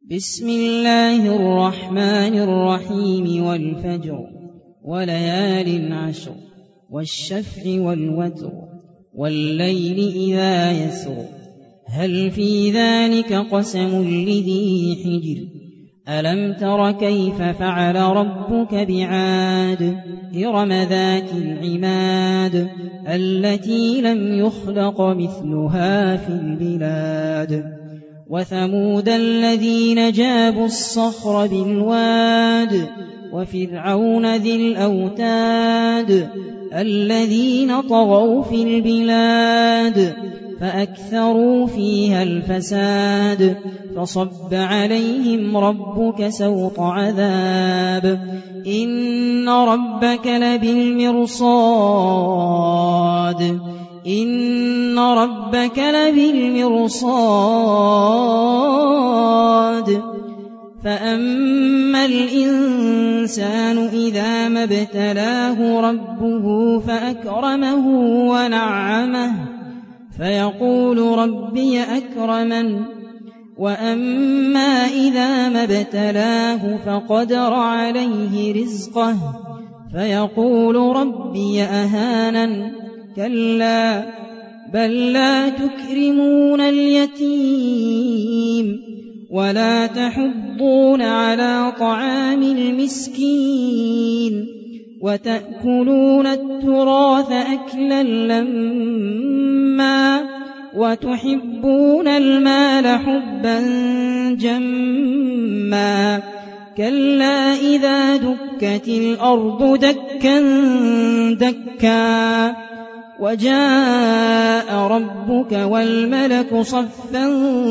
بسم الله الرحمن الرحيم والفجر وليال عشر والشفع والوتر والليل إذا يسر هل في ذلك قسم لذي حجر ألم تر كيف فعل ربك بعاد إرم ذات العماد التي لم يخلق مثلها في البلاد وثمود الذين جابوا الصخر بالواد وفرعون ذي الأوتاد الذين طغوا في البلاد فأكثروا فيها الفساد فصب عليهم ربك سوط عذاب إن ربك لبالمرصاد إن ربك لبالمرصاد فأما الإنسان إذا ما ابتلاه ربه فأكرمه ونعمه فيقول ربي أكرمن وأما إذا ما ابتلاه فقدر عليه رزقه فيقول ربي أهانن كلا بل لا تكرمون اليتيم ولا تحضون على طعام المسكين وتأكلون التراث أكلا لما وتحبون المال حبا جما كلا إذا دكت الأرض دكا دكا وجاء ربك والملك صفا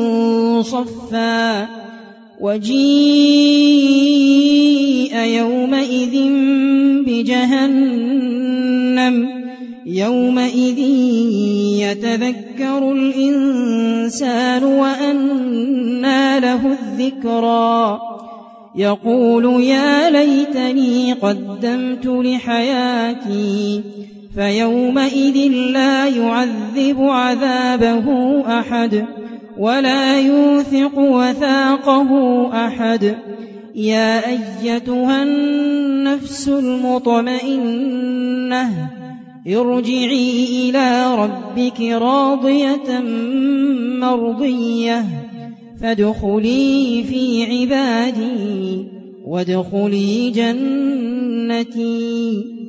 صفا وجيء يومئذ بجهنم يومئذ يتذكر الإنسان وأنى له الذكرى يقول يا ليتني قدمت لحياتي فيومئذ لا يعذب عذابه أحد ولا يوثق وثاقه أحد يا أيتها النفس المطمئنة ارجعي إلى ربك راضية مرضية فادخلي في عبادي وادخلي جنتي